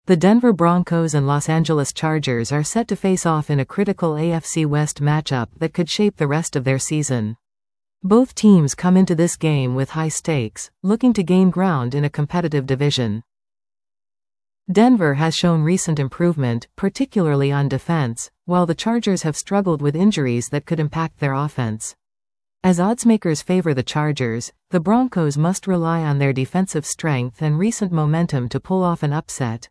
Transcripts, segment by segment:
The Denver Broncos and Los Angeles Chargers are set to face off in a critical AFC West matchup that could shape the rest of their season. Both teams come into this game with high stakes, looking to gain ground in a competitive division. Denver has shown recent improvement, particularly on defense, while the Chargers have struggled with injuries that could impact their offense. As oddsmakers favor the Chargers, the Broncos must rely on their defensive strength and recent momentum to pull off an upset.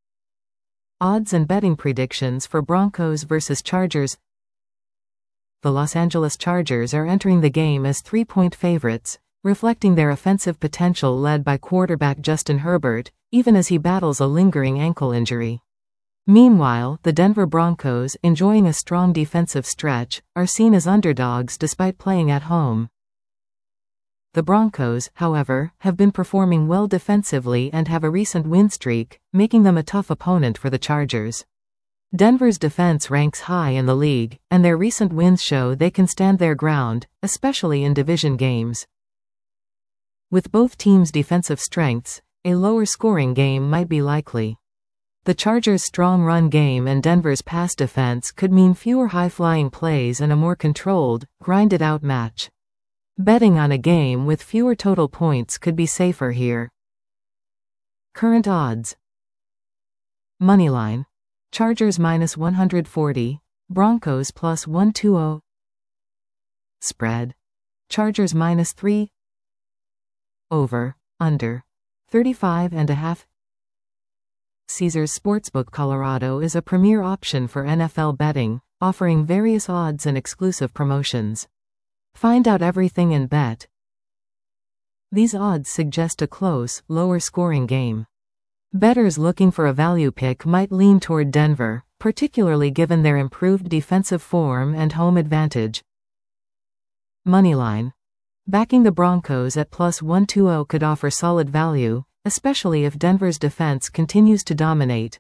Odds and betting predictions for Broncos vs. Chargers. The Los Angeles Chargers are entering the game as 3-point favorites, reflecting their offensive potential led by quarterback Justin Herbert, even as he battles a lingering ankle injury. Meanwhile, the Denver Broncos, enjoying a strong defensive stretch, are seen as underdogs despite playing at home. The Broncos, however, have been performing well defensively and have a recent win streak, making them a tough opponent for the Chargers. Denver's defense ranks high in the league, and their recent wins show they can stand their ground, especially in division games. With both teams' defensive strengths, a lower scoring game might be likely. The Chargers' strong run game and Denver's pass defense could mean fewer high-flying plays and a more controlled, grinded-out match. Betting on a game with fewer total points could be safer here. Current odds. Moneyline. Chargers -140, Broncos +120. Spread. Chargers -3. Over, under. 35.5. Caesars Sportsbook Colorado is a premier option for NFL betting, offering various odds and exclusive promotions. Find out everything and bet. These odds suggest a close, lower-scoring game. Bettors looking for a value pick might lean toward Denver, particularly given their improved defensive form and home advantage. Moneyline. Backing the Broncos at +120 could offer solid value, especially if Denver's defense continues to dominate.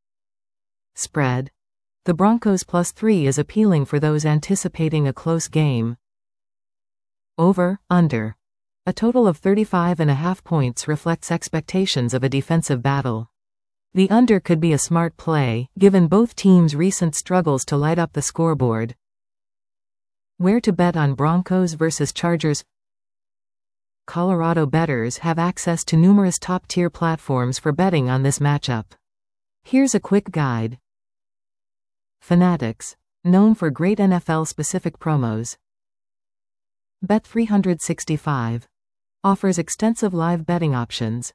Spread. The Broncos +3 is appealing for those anticipating a close game. Over, under. A total of 35.5 points reflects expectations of a defensive battle. The under could be a smart play, given both teams' recent struggles to light up the scoreboard. Where to bet on Broncos vs. Chargers? Colorado bettors have access to numerous top-tier platforms for betting on this matchup. Here's a quick guide. Fanatics, known for great NFL-specific promos. Bet365 offers extensive live betting options.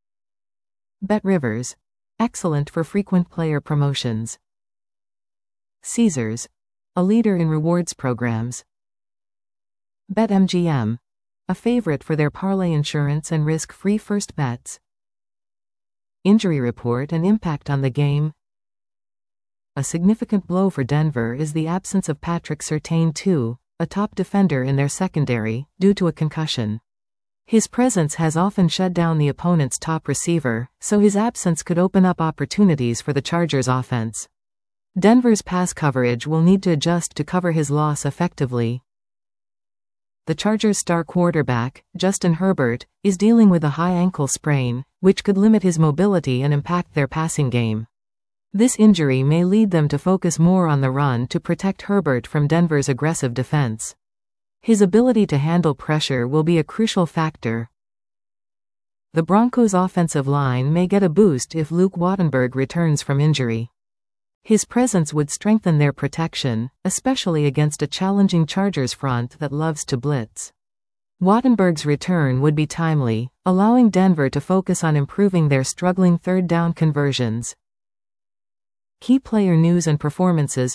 BetRivers, excellent for frequent player promotions. Caesars, a leader in rewards programs. BetMGM, a favorite for their parlay insurance and risk-free first bets. Injury report and impact on the game. A significant blow for Denver is the absence of Patrick Surtain II, a top defender in their secondary, due to a concussion. His presence has often shut down the opponent's top receiver, so his absence could open up opportunities for the Chargers' offense. Denver's pass coverage will need to adjust to cover his loss effectively. The Chargers' star quarterback, Justin Herbert, is dealing with a high ankle sprain, which could limit his mobility and impact their passing game. This injury may lead them to focus more on the run to protect Herbert from Denver's aggressive defense. His ability to handle pressure will be a crucial factor. The Broncos' offensive line may get a boost if Luke Wattenberg returns from injury. His presence would strengthen their protection, especially against a challenging Chargers front that loves to blitz. Wattenberg's return would be timely, allowing Denver to focus on improving their struggling third-down conversions. Key player news and performances.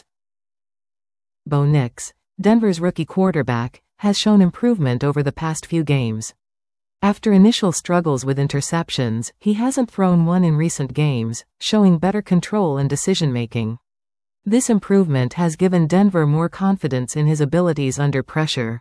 Bo Nix, Denver's rookie quarterback, has shown improvement over the past few games. After initial struggles with interceptions, he hasn't thrown one in recent games, showing better control and decision-making. This improvement has given Denver more confidence in his abilities under pressure.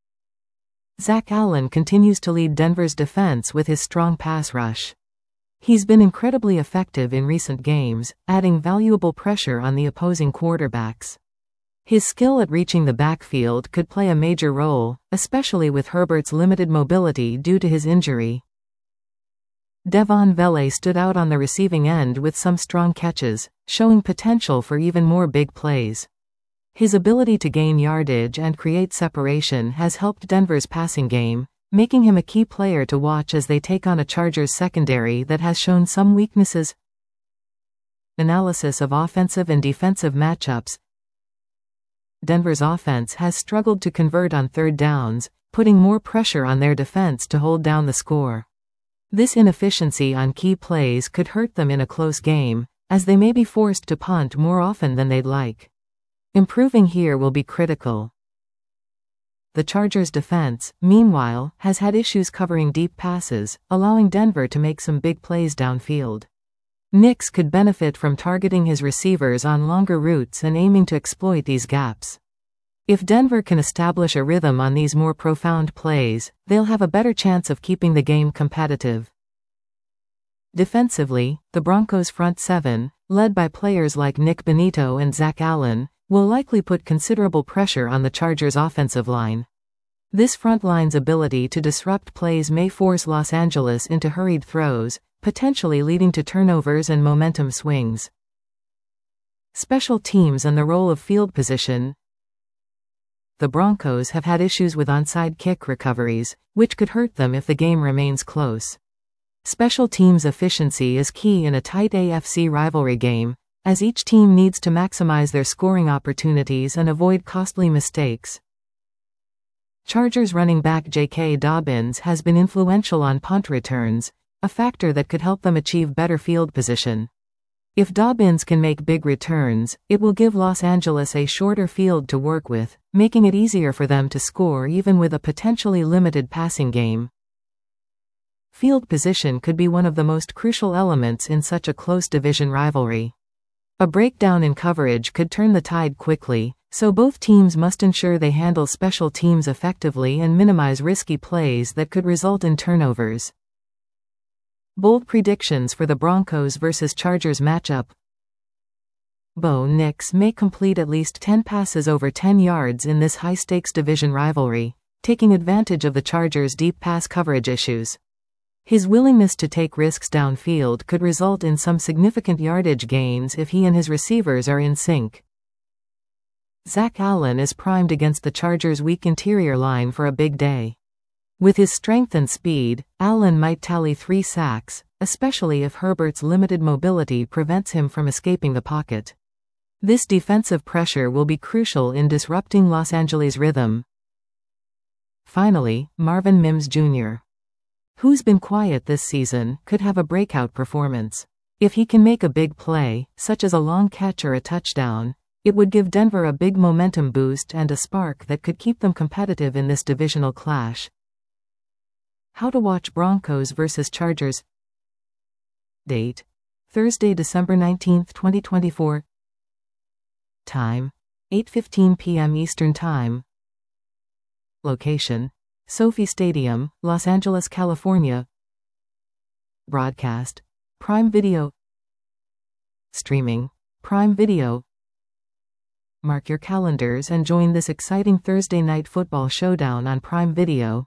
Zach Allen continues to lead Denver's defense with his strong pass rush. He's been incredibly effective in recent games, adding valuable pressure on the opposing quarterbacks. His skill at reaching the backfield could play a major role, especially with Herbert's limited mobility due to his injury. Devon Vele stood out on the receiving end with some strong catches, showing potential for even more big plays. His ability to gain yardage and create separation has helped Denver's passing game, making him a key player to watch as they take on a Chargers secondary that has shown some weaknesses. Analysis of offensive and defensive matchups. Denver's offense has struggled to convert on third downs, putting more pressure on their defense to hold down the score. This inefficiency on key plays could hurt them in a close game, as they may be forced to punt more often than they'd like. Improving here will be critical. The Chargers' defense, meanwhile, has had issues covering deep passes, allowing Denver to make some big plays downfield. Nix could benefit from targeting his receivers on longer routes and aiming to exploit these gaps. If Denver can establish a rhythm on these more profound plays, they'll have a better chance of keeping the game competitive. Defensively, the Broncos' front seven, led by players like Nick Bonitto and Zach Allen, will likely put considerable pressure on the Chargers' offensive line. This front line's ability to disrupt plays may force Los Angeles into hurried throws, potentially leading to turnovers and momentum swings. Special teams and the role of field position. The Broncos have had issues with onside kick recoveries, which could hurt them if the game remains close. Special teams efficiency is key in a tight AFC rivalry game, as each team needs to maximize their scoring opportunities and avoid costly mistakes. Chargers running back J.K. Dobbins has been influential on punt returns, a factor that could help them achieve better field position. If Dobbins can make big returns, it will give Los Angeles a shorter field to work with, making it easier for them to score even with a potentially limited passing game. Field position could be one of the most crucial elements in such a close division rivalry. A breakdown in coverage could turn the tide quickly, so both teams must ensure they handle special teams effectively and minimize risky plays that could result in turnovers. Bold predictions for the Broncos vs. Chargers matchup. Bo Nix may complete at least 10 passes over 10 yards in this high-stakes division rivalry, taking advantage of the Chargers' deep pass coverage issues. His willingness to take risks downfield could result in some significant yardage gains if he and his receivers are in sync. Zach Allen is primed against the Chargers' weak interior line for a big day. With his strength and speed, Allen might tally 3 sacks, especially if Herbert's limited mobility prevents him from escaping the pocket. This defensive pressure will be crucial in disrupting Los Angeles' rhythm. Finally, Marvin Mims Jr., who's been quiet this season, could have a breakout performance. If he can make a big play, such as a long catch or a touchdown, it would give Denver a big momentum boost and a spark that could keep them competitive in this divisional clash. How to watch Broncos vs. Chargers. Date: Thursday, December 19, 2024. Time: 8:15 p.m. Eastern Time. Location: Sophie Stadium, Los Angeles, California. Broadcast: Prime Video. Streaming: Prime Video. Mark your calendars and join this exciting Thursday night football showdown on Prime Video.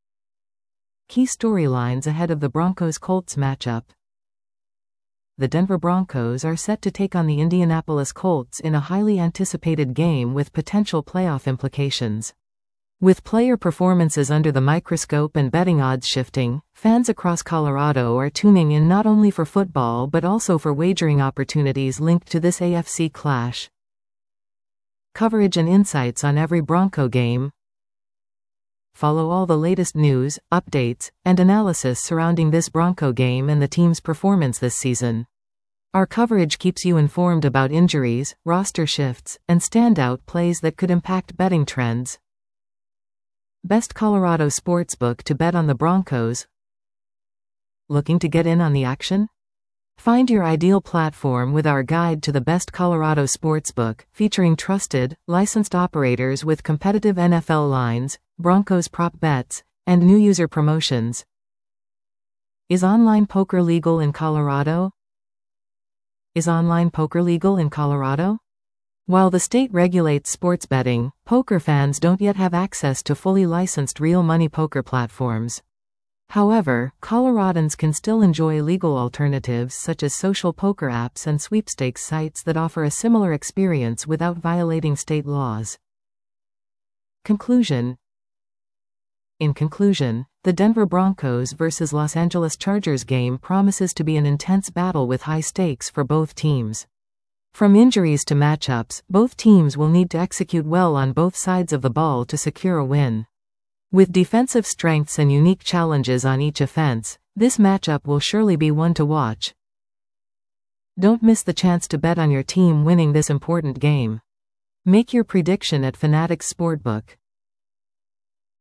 Key storylines ahead of the Broncos-Colts matchup. The Denver Broncos are set to take on the Indianapolis Colts in a highly anticipated game with potential playoff implications. With player performances under the microscope and betting odds shifting, fans across Colorado are tuning in not only for football but also for wagering opportunities linked to this AFC clash. Coverage and insights on every Bronco game. Follow all the latest news, updates, and analysis surrounding this Bronco game and the team's performance this season. Our coverage keeps you informed about injuries, roster shifts, and standout plays that could impact betting trends. Best Colorado sportsbook to bet on the Broncos. Looking to get in on the action? Find your ideal platform with our guide to the best Colorado sportsbook, featuring trusted, licensed operators with competitive NFL lines, Broncos prop bets, and new user promotions. Is online poker legal in Colorado? Is online poker legal in Colorado? While the state regulates sports betting, poker fans don't yet have access to fully licensed real money poker platforms. However, Coloradans can still enjoy legal alternatives such as social poker apps and sweepstakes sites that offer a similar experience without violating state laws. Conclusion. In conclusion, the Denver Broncos vs. Los Angeles Chargers game promises to be an intense battle with high stakes for both teams. From injuries to matchups, both teams will need to execute well on both sides of the ball to secure a win. With defensive strengths and unique challenges on each offense, this matchup will surely be one to watch. Don't miss the chance to bet on your team winning this important game. Make your prediction at Fanatics Sportbook.